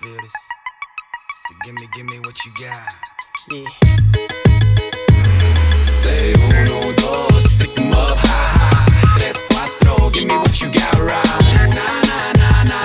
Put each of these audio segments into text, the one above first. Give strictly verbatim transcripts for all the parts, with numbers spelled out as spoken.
feel this. So give me, give me what you got. Yeah. Say uno, dos, stick 'em up, ha ha. Tres, cuatro, give me what you got right. Na na na na.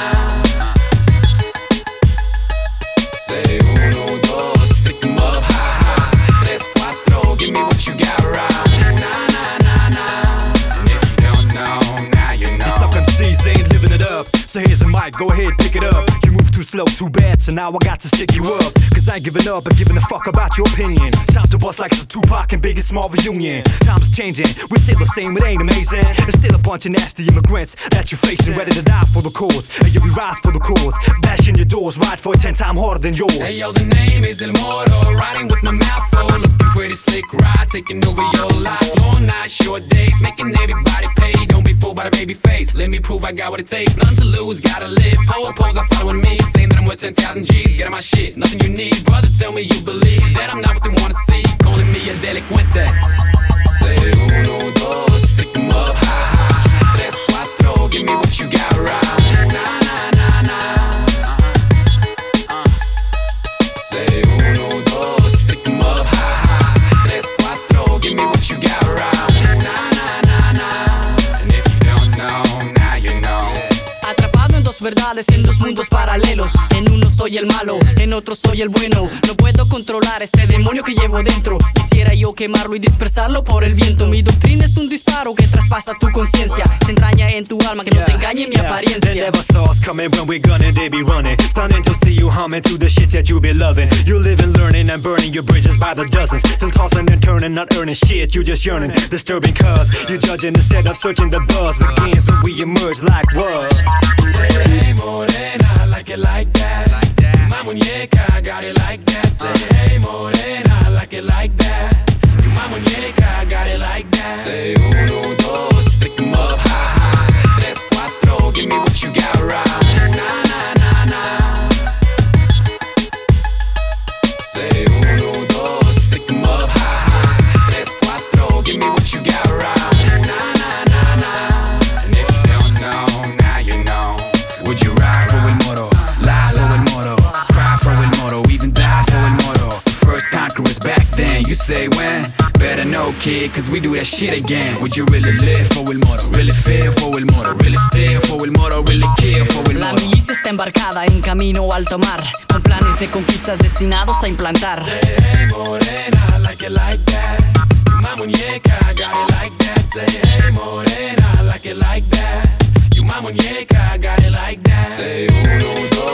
Say uno, dos, stick 'em up, ha ha. Tres, cuatro, give me what you got right. Na na na na. And if you don't know, now you know. These suck M Cs ain't living it up. So here's a mic, go ahead, pick it up. You move too slow, too bad, so now I got to stick you up. Cause I ain't giving up, but giving a fuck about your opinion. Time to bust like it's a Tupac and Biggie Small reunion. Time's changing, we're still the same, it ain't amazing. There's still a bunch of nasty immigrants that you're facing, ready to die for the cause. And yeah, we rise for the cause, bashing your doors, ride for it ten times harder than yours. Hey yo, the name is El Moro, riding with my mouth full, looking pretty slick, ride, taking over your life. Long nights, short days, making everybody pay. Don't be fooled by the baby face, let me prove I got what it takes. None to lose, gotta live, pole pose, I'm following me, saying that I'm worth ten thousand G's, get on my shit, nothing you need. Brother, tell me you believe that I'm not what they wanna see, calling me a delincuente. Say uno, dos, stick 'em up, ha ha. Tres, cuatro, give me what you got right. Na na na na. Uh, uh. Say uno, dos, stick 'em up, ha ha. Tres, cuatro, give me what you got right. Na na na na. And if you don't know, now you know. Atrapado en dos verdades, en dos mundos paralelos. En uno soy el malo, en otro soy el bueno. No puedo controlar este demonio que llevo dentro. Quisiera yo quemarlo y dispersarlo por el viento. Mi doctrina es un disparo que traspasa tu conciencia. Se entraña en tu alma, que no te engañe mi They apariencia. never saw us coming when we're gunning, they be running. Stunning to see you humming to the shit that you be loving. You living, learning, and burning your bridges by the dozens. Still tossing and turning, not earning shit, you just yearning. Disturbing cause you judging instead of searching. The buzz begins when we emerge like what? Say, hey morena, I like it like that. My muñeca, I got it like that. Say, hey morena, I like it like that. My muñeca, I got it like that. Say uno, dos, stick 'em up, ha ha. Tres, cuatro, give me what you got right. Na na na na. Say uno, dos, stick 'em up, ha ha. Tres, cuatro, give me what you got right. Na na na na. And if you don't know, now you know. Would you ride for El Moro, lie for El Moro, cry for El Moro, even die for El Moro? The first conquerors back then, you say when? Better know, kid, cause we do that shit again. Would you really live for El Moro, really feel for El Moro, really steal for El Moro, really kill for El La Moro? milicia está embarcada en camino al tomar, con planes de conquistas destinados a implantar. Say, hey morena, I like it like that. My muñeca, I got it like that. Say, hey morena, I like it like that. You my muñeca, I got it like that. Say uno, dos.